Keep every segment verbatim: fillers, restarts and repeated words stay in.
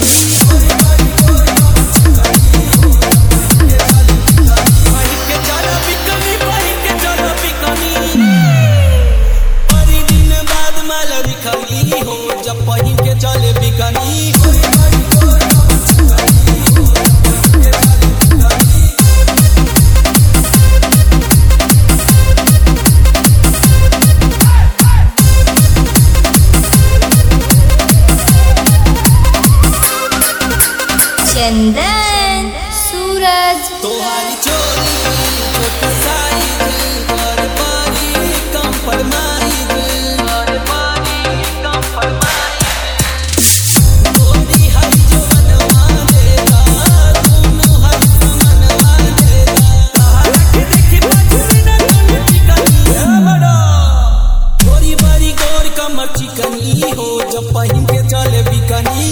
चंदन सूरज तोहारी चोरी छोटा साइज और पारी कंप्रोमाइज और पारी कंप्रोमाइज गोरी हर जो बनवा देगा दोनों हर समनवा देगा रख देखी पछुरी न तूने चिकनी है बड़ा गोरी बारी गोर कमर चिकनी हो जब पहिन के चले बिकनी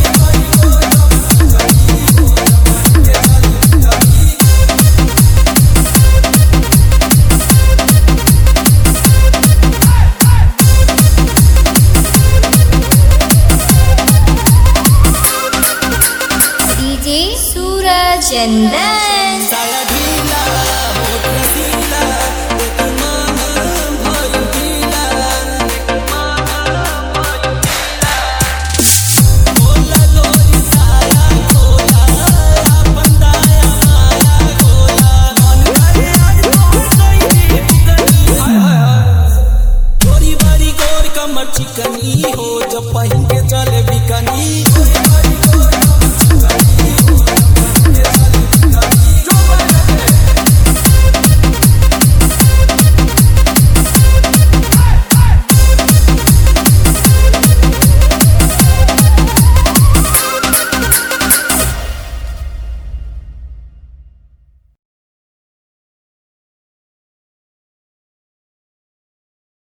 सूरज चंदन साया ढीला होठ रसीला एक माना भर ढीला एक माना भर ढीला बोला लोरी साया खोला अपन दाया माया खोला मन करे आज तोहर कहीं बिकनी हाय हाय गोरी बारी गोर कमर चिकनी हो जब पहिन